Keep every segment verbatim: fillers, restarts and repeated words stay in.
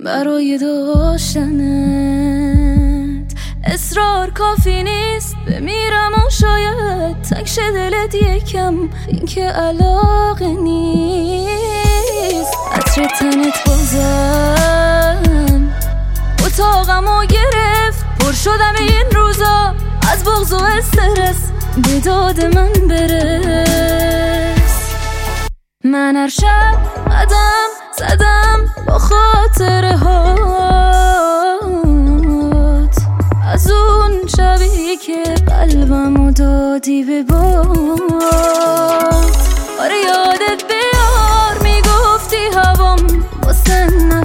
برای داشتنت. اصرار کافی نیست، بمیرم و شاید تکش دلت یکم، این که علاقه نیست. عطر تنت بازم اتاقمو گرفت، پر شدم این روزا از بغض و استرس، به داد من برس. من هر شب قدم زدم با خاطره هات، از اون شبی که قلبمو دادی به باد. آره یادت بیار میگفتی هوام واسه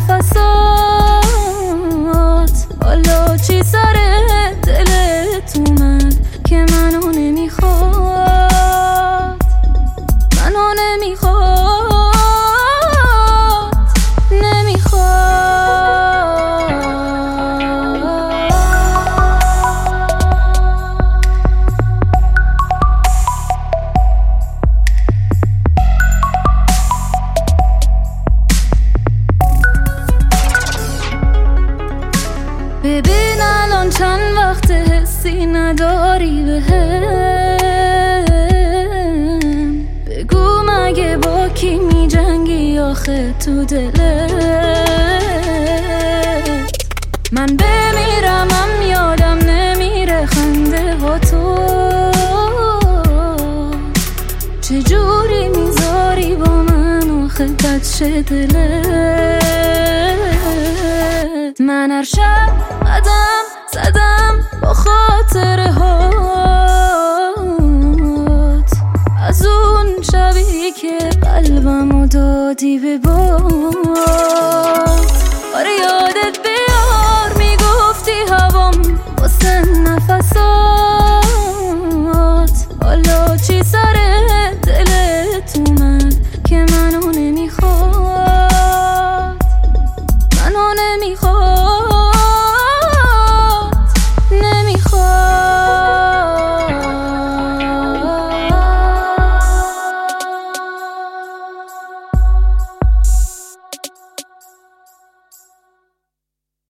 نفسات، حالا چی سر دلت اومد که منو نمیخواد، منو نمیخواد، ببین الان چند وقت حسی نداری بهم، بگو مگه با کی می جنگی آخه تو دلت. من بمیرم هم یادم نمیره خنده ها تو، چجوری میذاری با من آخه بد شه دلت. من هر شب قدم زدم با خاطره هات، از اون شبی که قلبمو دادی به باد. آره